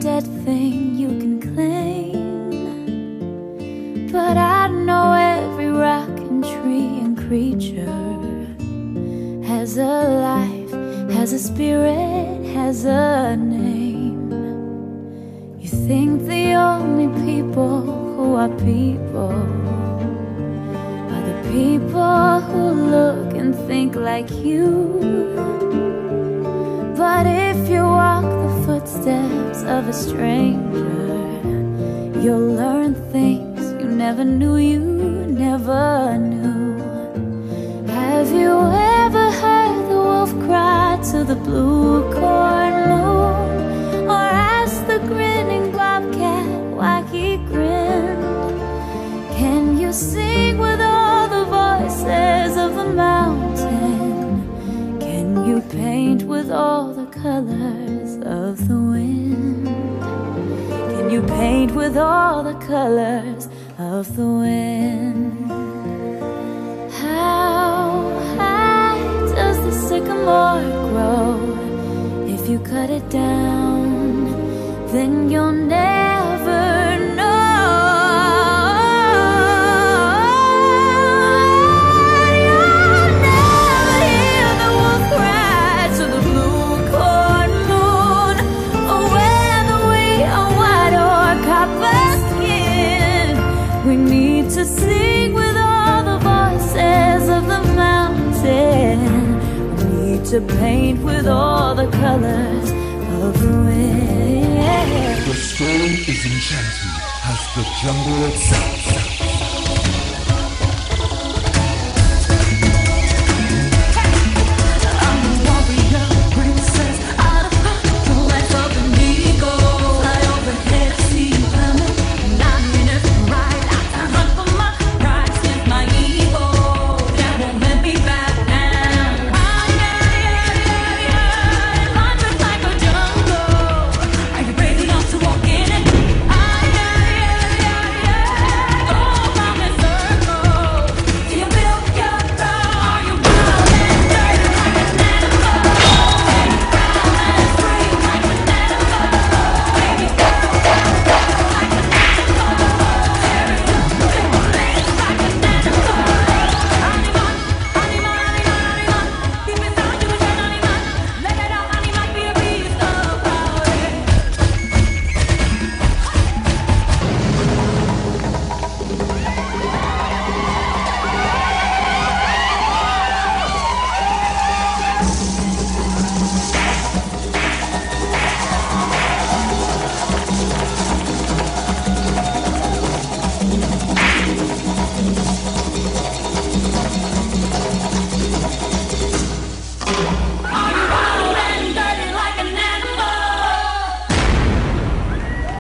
dead thing you can claim, but I know every rock and tree and creature has a life, has a spirit, has a name. You think the only people who are people are the people who look and think like you. But if you walk the footsteps of a stranger, you'll learn things you never knew you never knew. Have you ever heard the wolf cry to the blue corn moon, or ask the grinning bobcat why he grinned? Can you sing with all the voices of the mountain? Can you paint with all the colors of the wind? Can you paint with all the colors of the wind? How high does the sycamore grow? If you cut it down, then you'll never know. You'll never hear the wolf cry to the blue corn moon, or whether we are white or copper skin. We need to sing with all the voices of the mountain. We need to paint with all the colors of the wind. The story is enchanting as the jungle itself.